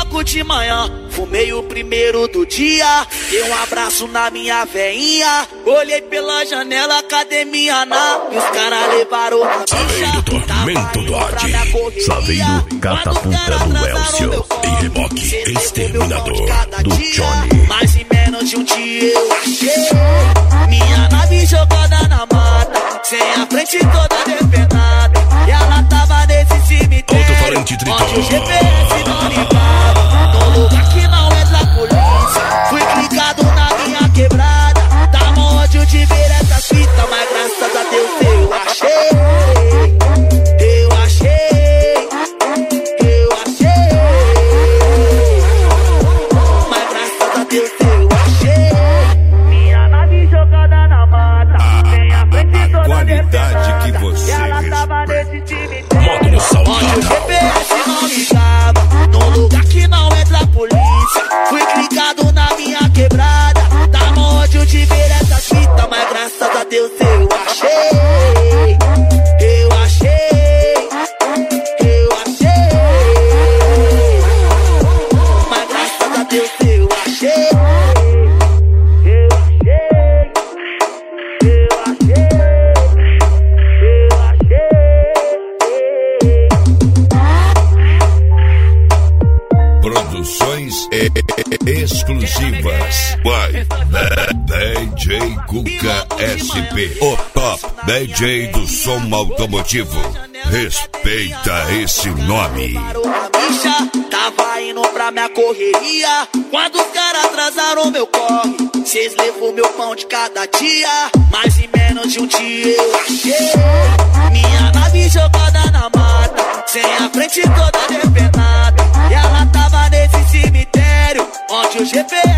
logo de manhã, fumei o primeiro do dia. Dei um abraço na minha veinha. Olhei pela janela, academia na. E os caras levaram a Saveiro Tormento Dodge, Saveiro Catapulta do Elcio, em reboque Exterminador do Johnny. Mais em menos de um dia eu achei minha nave jogada na mata, sem a frente toda depenada. E ela tava nesse cemitério Alto-falante Triton, onde o GPS não limpava. Num lugar que não entra a polícia. Fui clicado na minha quebrada. Dá ódio de ver essa fita, mas graças a Deus eu achei. Eu achei. Eu achei. Mas graças a Deus eu achei minha nave jogada na mata, sem a frente toda qualidade que você modo no salto. onde o GPS não ligava, num lugar que não entra a polícia. Fui clicado na minha quebrada. Dá ódio de ver essa fita, mas graças a Deus eu achei. Eu achei. Eu achei. Mas graças a Deus eu achei. Eu achei. Eu achei. Eu achei. Produções exclusivas. Vai, DJ Cuca SP, o top DJ do som automotivo. Respeita esse nome. A bicha tava indo pra minha correria. Quando os caras atrasaram meu corre, cês levou meu pão de cada dia. Mas em menos de um dia eu achei minha nave jogada na mata, sem a frente toda depenada. E ela tava nesse cemitério onde o GPS